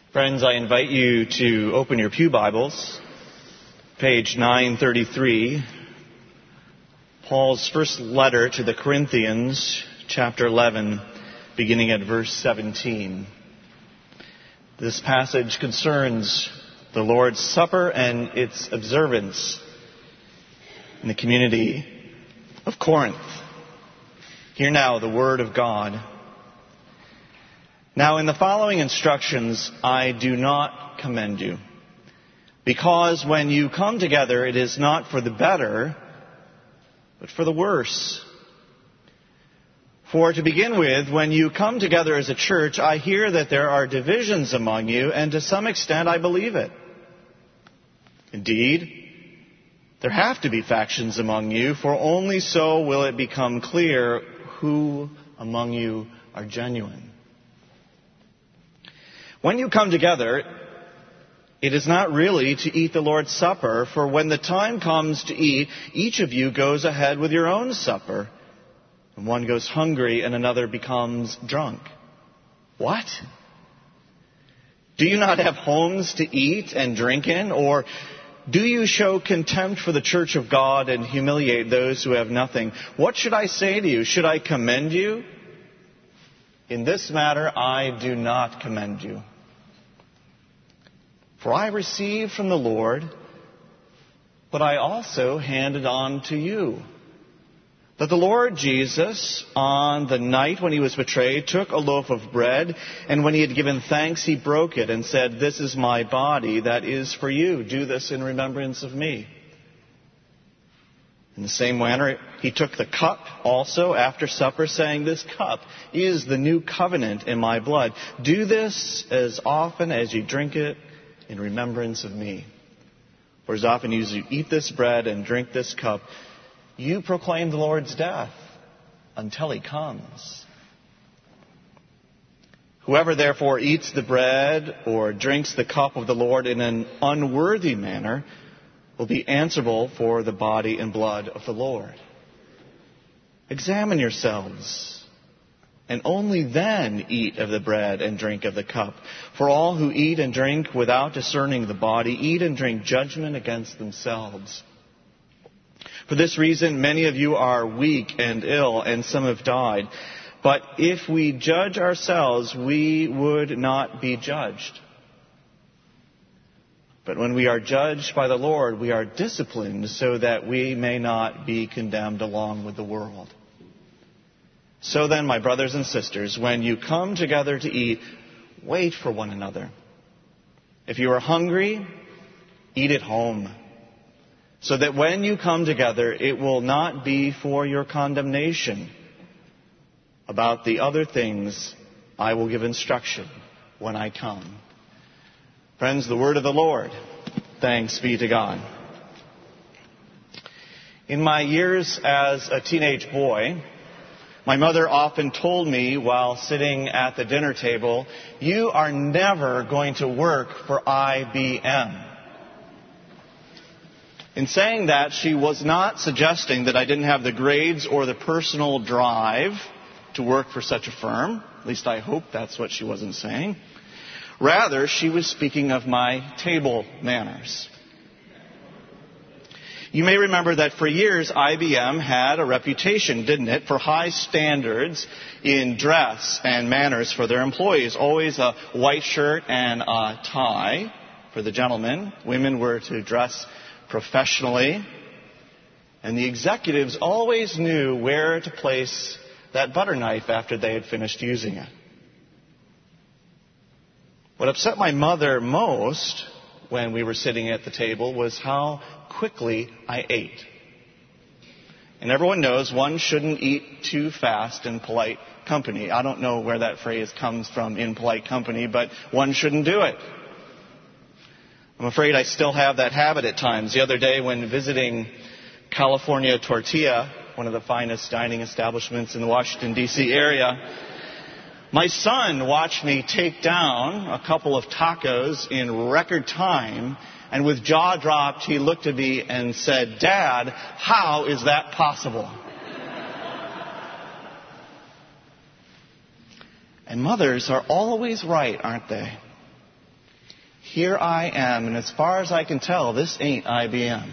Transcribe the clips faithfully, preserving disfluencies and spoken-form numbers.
Friends, I invite you to open your pew Bibles, page nine thirty-three, Paul's first letter to the Corinthians, chapter eleven, beginning at verse seventeen. This passage concerns the Lord's Supper and its observance in the community of Corinth. Hear now the word of God. Now, in the following instructions, I do not commend you, because when you come together, it is not for the better, but for the worse. For to begin with, when you come together as a church, I hear that there are divisions among you, and to some extent I believe it. Indeed, there have to be factions among you, for only so will it become clear who among you are genuine. When you come together, it is not really to eat the Lord's Supper, for when the time comes to eat, each of you goes ahead with your own supper, and one goes hungry and another becomes drunk. What? Do you not have homes to eat and drink in? Or do you show contempt for the church of God and humiliate those who have nothing? What should I say to you? Should I commend you? In this matter, I do not commend you. For I received from the Lord, but I also handed on to you, that the Lord Jesus, on the night when he was betrayed, took a loaf of bread, and when he had given thanks, he broke it and said, "This is my body that is for you. Do this in remembrance of me." In the same manner, he took the cup also after supper, saying, "This cup is the new covenant in my blood. Do this as often as you drink it in remembrance of me. For as often as you eat this bread and drink this cup, you proclaim the Lord's death until he comes. Whoever therefore eats the bread or drinks the cup of the Lord in an unworthy manner will be answerable for the body and blood of the Lord. Examine yourselves, and only then eat of the bread and drink of the cup. For all who eat and drink without discerning the body eat and drink judgment against themselves. For this reason, many of you are weak and ill, and some have died. But if we judge ourselves, we would not be judged. But when we are judged by the Lord, we are disciplined so that we may not be condemned along with the world. So then, my brothers and sisters, when you come together to eat, wait for one another. If you are hungry, eat at home, so that when you come together, it will not be for your condemnation. About the other things, I will give instruction when I come." Friends, the word of the Lord. Thanks be to God. In my years as a teenage boy, my mother often told me while sitting at the dinner table, "You are never going to work for I B M." In saying that, she was not suggesting that I didn't have the grades or the personal drive to work for such a firm. At least I hope that's what she wasn't saying. Rather, she was speaking of my table manners. You may remember that for years, I B M had a reputation, didn't it, for high standards in dress and manners for their employees. Always a white shirt and a tie for the gentlemen. Women were to dress professionally. And the executives always knew where to place that butter knife after they had finished using it. What upset my mother most when we were sitting at the table was how quickly I ate. And everyone knows one shouldn't eat too fast in polite company. I don't know where that phrase comes from, in polite company, but one shouldn't do it. I'm afraid I still have that habit at times. The other day when visiting California Tortilla, one of the finest dining establishments in the Washington, D C area, my son watched me take down a couple of tacos in record time, and with jaw dropped, he looked at me and said, "Dad, how is that possible?" And mothers are always right, aren't they? here I am, and as far as I can tell, this ain't I B M.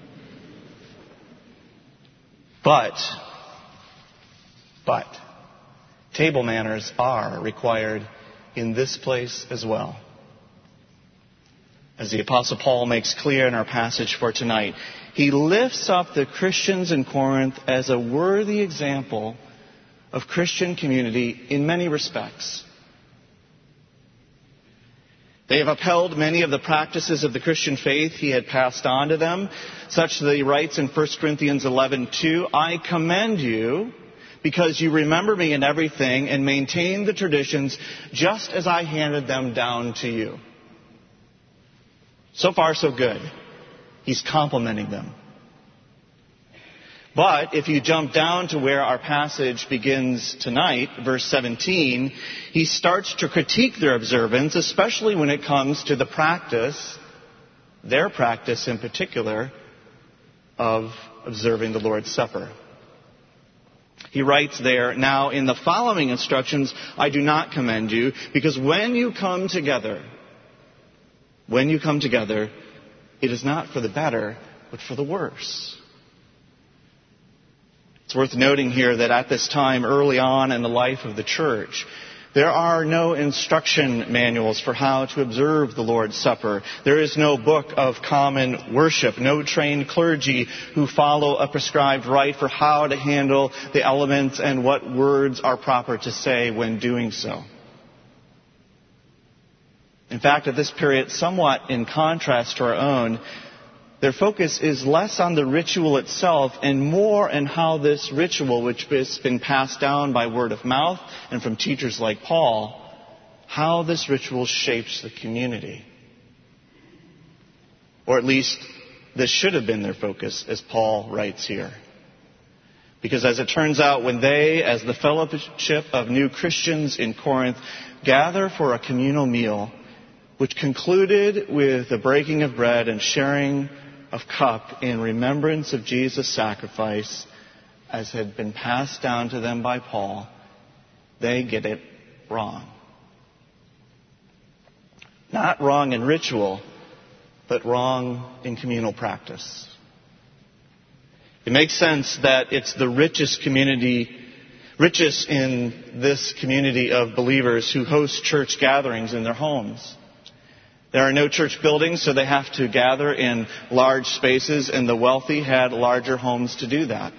But, but, table manners are required in this place as well. As the Apostle Paul makes clear in our passage for tonight, he lifts up the Christians in Corinth as a worthy example of Christian community in many respects. They have upheld many of the practices of the Christian faith he had passed on to them, such that he writes in First Corinthians eleven two, I commend you because you remember me in everything and maintain the traditions just as I handed them down to you. So far, so good. He's complimenting them. But if you jump down to where our passage begins tonight, verse seventeen, he starts to critique their observance, especially when it comes to the practice, their practice in particular, of observing the Lord's Supper. He writes there, now in the following instructions, I do not commend you, because when you come together, when you come together, it is not for the better, but for the worse. It's worth noting here that at this time, early on in the life of the church, there are no instruction manuals for how to observe the Lord's Supper. There is no book of common worship, no trained clergy who follow a prescribed rite for how to handle the elements and what words are proper to say when doing so. In fact, at this period, somewhat in contrast to our own, their focus is less on the ritual itself and more on how this ritual, which has been passed down by word of mouth and from teachers like Paul, how this ritual shapes the community. Or at least this should have been their focus, as Paul writes here. Because as it turns out, when they, as the fellowship of new Christians in Corinth, gather for a communal meal, which concluded with the breaking of bread and sharing of cup in remembrance of Jesus' sacrifice, as had been passed down to them by Paul, they get it wrong. Not wrong in ritual, but wrong in communal practice. It makes sense that it's the richest community, richest in this community of believers who host church gatherings in their homes. There are no church buildings, so they have to gather in large spaces, and the wealthy had larger homes to do that.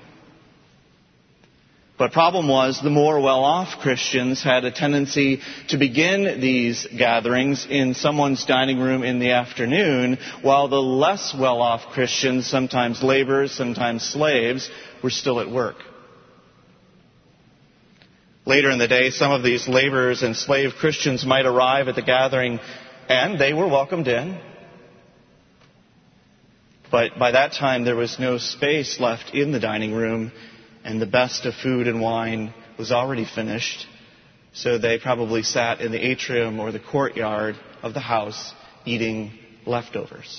But problem was, the more well-off Christians had a tendency to begin these gatherings in someone's dining room in the afternoon, while the less well-off Christians, sometimes laborers, sometimes slaves, were still at work. Later in the day, some of these laborers and slave Christians might arrive at the gathering, and they were welcomed in. But by that time, there was no space left in the dining room, and the best of food and wine was already finished. So they probably sat in the atrium or the courtyard of the house eating leftovers.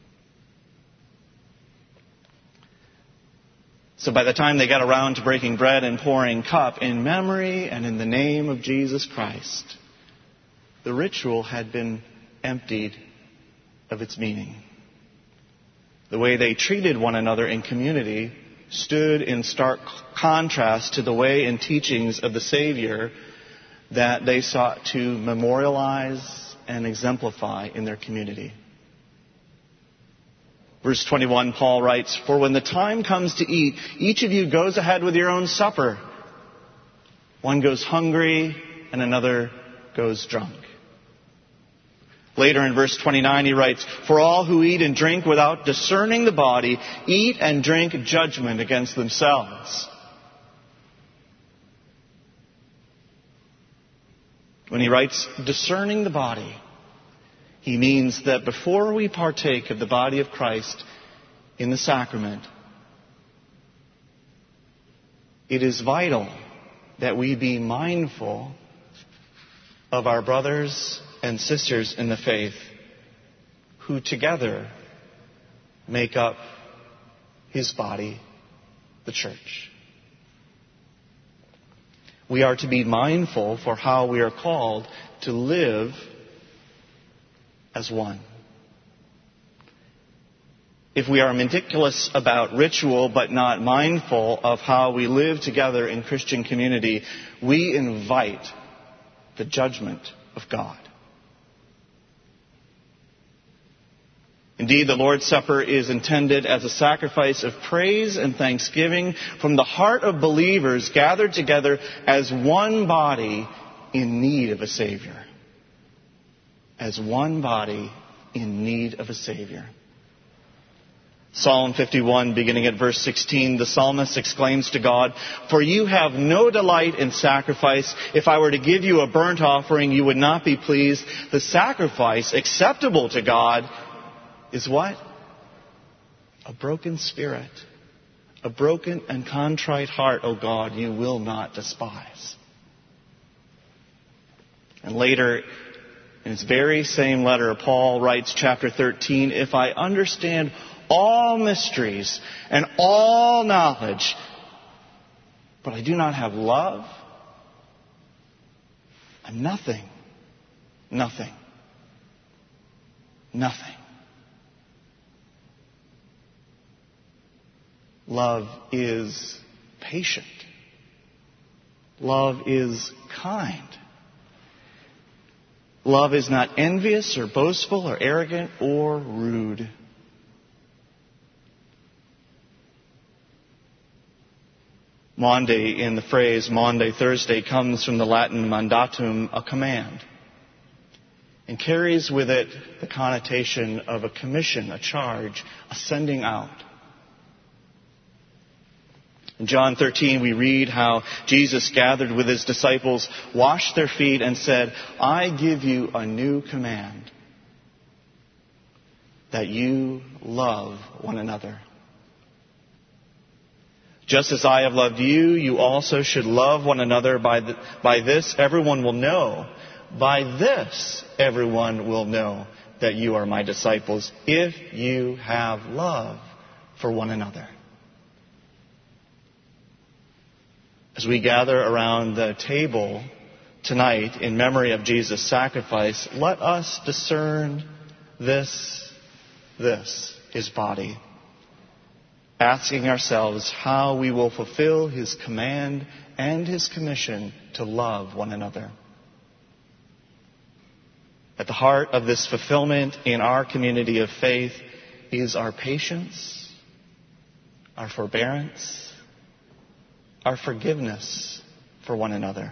So by the time they got around to breaking bread and pouring cup in memory and in the name of Jesus Christ, the ritual had been emptied of its meaning. The way they treated one another in community stood in stark contrast to the way and teachings of the Savior that they sought to memorialize and exemplify in their community. Verse twenty-one, Paul writes, "For when the time comes to eat, each of you goes ahead with your own supper. One goes hungry and another goes drunk." Later in verse twenty-nine he writes, "For all who eat and drink without discerning the body, eat and drink judgment against themselves." When he writes, discerning the body, he means that before we partake of the body of Christ in the sacrament, it is vital that we be mindful of our brothers and sisters in the faith who together make up his body, the church. We are to be mindful for how we are called to live as one. If we are meticulous about ritual but not mindful of how we live together in Christian community, we invite the judgment of God. Indeed, the Lord's Supper is intended as a sacrifice of praise and thanksgiving from the heart of believers gathered together as one body in need of a Savior. As one body in need of a Savior. Psalm fifty-one, beginning at verse sixteen, the psalmist exclaims to God, "For you have no delight in sacrifice. If I were to give you a burnt offering, you would not be pleased. The sacrifice acceptable to God is what? A broken spirit. A broken and contrite heart, O God, you will not despise." And later, in his very same letter, Paul writes, chapter thirteen, "If I understand all mysteries and all knowledge, but I do not have love, I'm nothing, nothing, nothing." Love is patient. Love is kind. Love is not envious or boastful or arrogant or rude. Maundy, in the phrase Maundy Thursday, comes from the Latin mandatum, a command, and carries with it the connotation of a commission, a charge, a sending out. In John thirteen, we read how Jesus gathered with his disciples, washed their feet, and said, "I give you a new command, that you love one another. Just as I have loved you, you also should love one another. By, the, by this, everyone will know. By this, everyone will know that you are my disciples, if you have love for one another." As we gather around the table tonight in memory of Jesus' sacrifice, let us discern this, this, his body, asking ourselves how we will fulfill his command and his commission to love one another. At the heart of this fulfillment in our community of faith is our patience, our forbearance, our forgiveness for one another.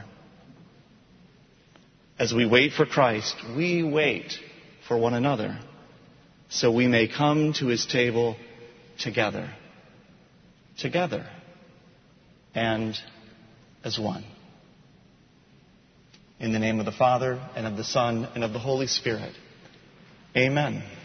As we wait for Christ, we wait for one another, so we may come to his table together. Together and as one. In the name of the Father, and of the Son, and of the Holy Spirit. Amen.